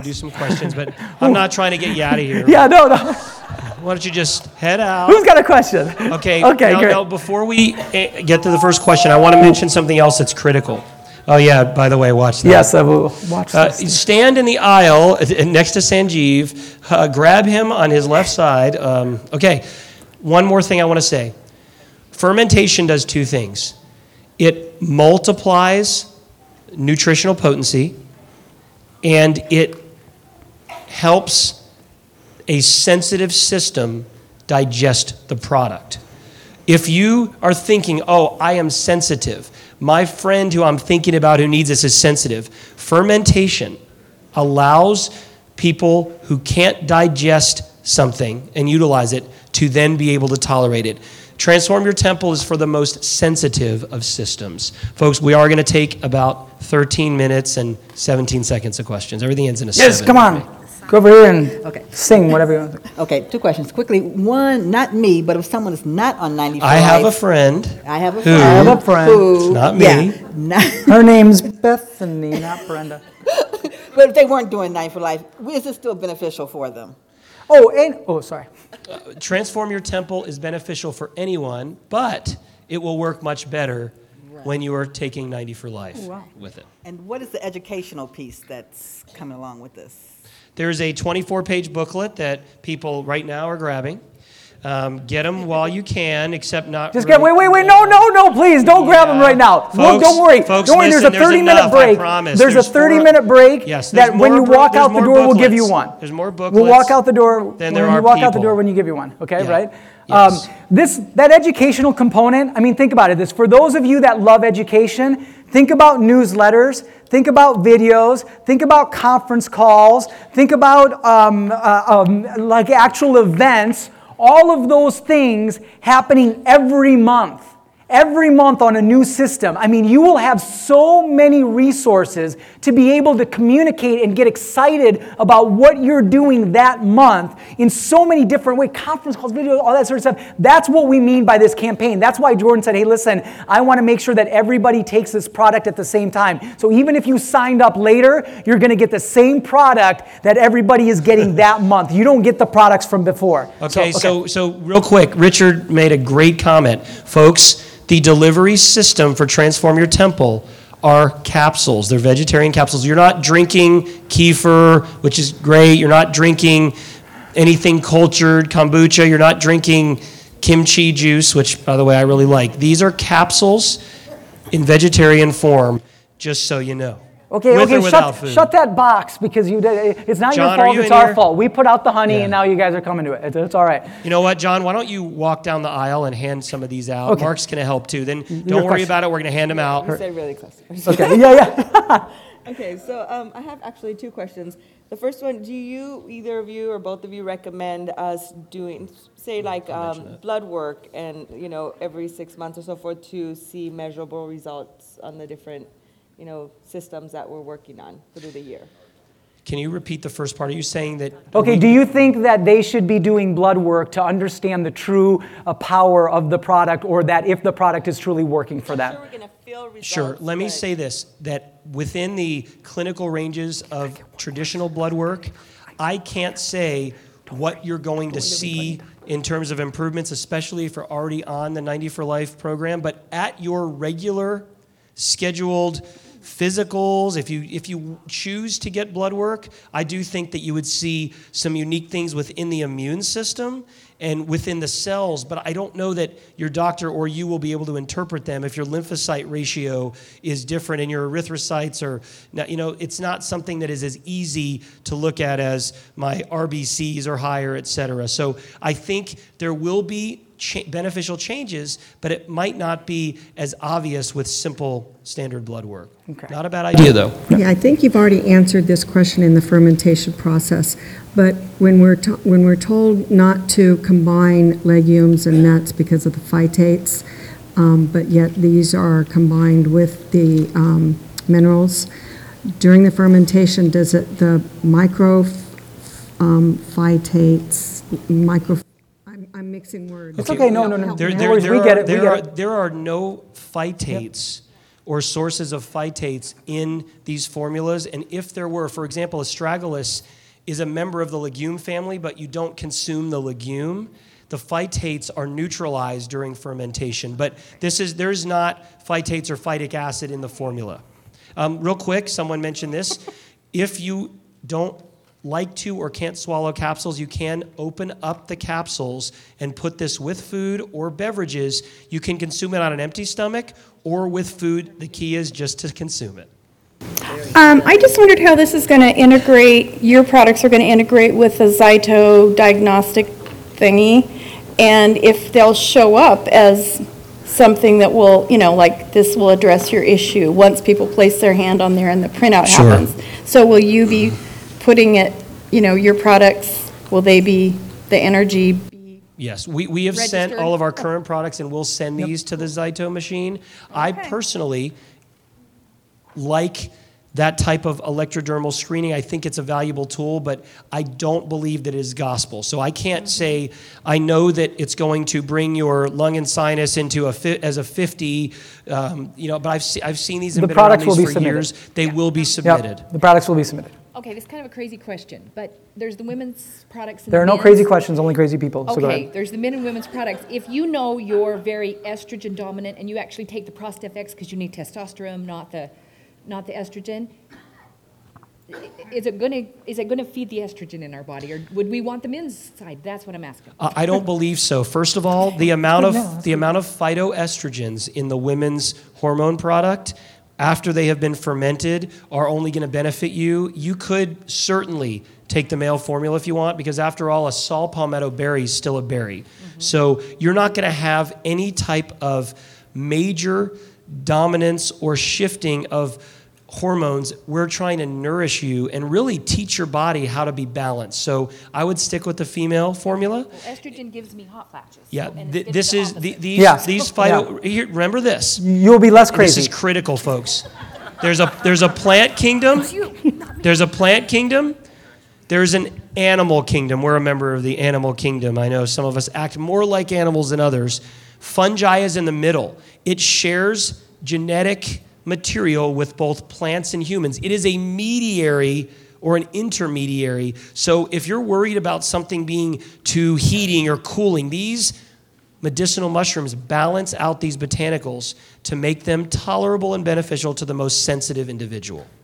do some questions, but I'm not trying to get you out of here. Yeah, no. Why don't you just head out? Who's got a question? Okay. Okay, great. Now, before we get to the first question, I want to mention something else that's critical. Oh, yeah, by the way, watch that. Yes, I will watch this. Stand in the aisle next to Sanjeev. Grab him on his left side. Okay, one more thing I want to say. Fermentation does two things. It multiplies nutritional potency, and it helps a sensitive system digest the product. If you are thinking, oh, I am sensitive, my friend who I'm thinking about who needs this is sensitive, fermentation allows people who can't digest something and utilize it to then be able to tolerate it. Transform Your Temple is for the most sensitive of systems. Folks, we are going to take about 13 minutes and 17 seconds of questions. Everything ends in a 7. Yes, come on. Go over here and sing whatever you want. Okay, 2 questions. Quickly, one, not me, but if someone is not on 94 I have a friend. I have a who- friend. I have a friend. Who, Not me. Yeah, Her name's Bethany, not Brenda. but if they weren't doing 9 for Life, is it still beneficial for them? Sorry. Transform Your Temple is beneficial for anyone, but it will work much better when you are taking 90 for Life with it. And what is the educational piece that's coming along with this? There's a 24-page booklet that people right now are grabbing. Get them while you can, except not. Just really, wait, no, please, don't grab them right now. Folks, Don't worry. folks, Don't worry, listen, there's a 30-minute enough, break. I promise. There's a 30-minute break Yes, that when you walk out the door, we'll give you booklets. one. There's more booklets. We'll walk out the door than when there you are walk out the people. door when you give you one, okay, Yeah. right? Yes. That educational component, I mean, think about it. This for those of you that love education, think about newsletters, think about videos, think about conference calls, think about like actual events, all of those things happening every month on a new system. I mean, you will have so many resources to be able to communicate and get excited about what you're doing that month in so many different ways, conference calls, videos, all that sort of stuff. That's what we mean by this campaign. That's why Jordan said, hey, listen, I want to make sure that everybody takes this product at the same time. So even if you signed up later, you're going to get the same product that everybody is getting that month. You don't get the products from before. Okay, so real quick, Richard made a great comment. Folks, the delivery system for Transform Your Temple are capsules. They're vegetarian capsules. You're not drinking kefir, which is great. You're not drinking anything cultured, kombucha. You're not drinking kimchi juice, which, by the way, I really like. These are capsules in vegetarian form, just so you know. Okay, With or without food. shut that box because it's not John, your are fault, you it's in our here? fault. We put out the honey Yeah. and now you guys are coming to it. It's all right. You know what, John? Why don't you walk down the aisle and hand some of these out? Okay. Mark's going to help too. Then don't worry about it. We're going to hand them out. You say really close. Okay, yeah. Okay, so I have actually 2 questions. The first one, do you, either of you or both of you, recommend us doing, say, like blood work and, every 6 months or so forth to see measurable results on the different, systems that we're working on through the year? Can you repeat the first part? Are you saying that... Okay, do you think that they should be doing blood work to understand the true power of the product, or that if the product is truly working for that? Sure, we're going to feel results. Sure. Let me but- say this, that within the clinical ranges of traditional blood work, I can't say what you're going to see in terms of improvements, especially if you're already on the 90 for Life program, but at your regular scheduled physicals, if you choose to get blood work, I do think that you would see some unique things within the immune system and within the cells, but I don't know that your doctor or you will be able to interpret them if your lymphocyte ratio is different and your erythrocytes are, it's not something that is as easy to look at as my RBCs are higher, et cetera. So I think there will be beneficial changes, but it might not be as obvious with simple standard blood work. Okay. Not a bad idea, though. Yeah, I think you've already answered this question in the fermentation process, but when we're told not to combine legumes and nuts because of the phytates, but yet these are combined with the minerals, during the fermentation, does it the I'm mixing words. It's okay, no. There No worries, we get it. are no phytates or sources of phytates in these formulas. And if there were, for example, astragalus is a member of the legume family, but you don't consume the legume, the phytates are neutralized during fermentation. But there's not phytates or phytic acid in the formula. Real quick, someone mentioned this. If you don't like to or can't swallow capsules, you can open up the capsules and put this with food or beverages. You can consume it on an empty stomach or with food. The key is just to consume it. I just wondered how this is going to integrate, your products are going to integrate with the Zyto diagnostic thingy, and if they'll show up as something that will, like this will address your issue once people place their hand on there and the printout Sure. happens. So will you be putting it, your products, will they be, the energy be? Yes, we have sent Registered? all of our current products, and we'll send these to the Zyto machine. I personally like that type of electrodermal screening. I think it's a valuable tool, but I don't believe that it is gospel. So I can't say, I know that it's going to bring your lung and sinus into as a 50, but I've seen these and The been around products will these be for submitted. years. They will be submitted. Yep, the products will be submitted. Okay, this is kind of a crazy question, but there's the women's products and There are the no men's. crazy questions, only crazy people. So go Okay, ahead. there's the men and women's products. If you know you're very estrogen dominant and you actually take the Prostef because you need testosterone, not the estrogen, is it gonna feed the estrogen in our body, or would we want the men's side? That's what I'm asking. I don't believe so. First of all, the amount of phytoestrogens in the women's hormone product after they have been fermented are only going to benefit you. You could certainly take the male formula if you want, because after all, a saw palmetto berry is still a berry. So you're not going to have any type of major dominance or shifting of hormones. We're trying to nourish you and really teach your body how to be balanced. So I would stick with the female formula. Well, estrogen gives me hot flashes. Yeah, and it's this the is opposite. these phyto. Here, remember this. You'll be less This crazy. is critical, folks. There's a plant kingdom. There's a plant kingdom. There's an animal kingdom. We're a member of the animal kingdom. I know some of us act more like animals than others. Fungi is in the middle. It shares genetic material with both plants and humans. It is a mediary or an intermediary. So if you're worried about something being too heating or cooling, these medicinal mushrooms balance out these botanicals to make them tolerable and beneficial to the most sensitive individual.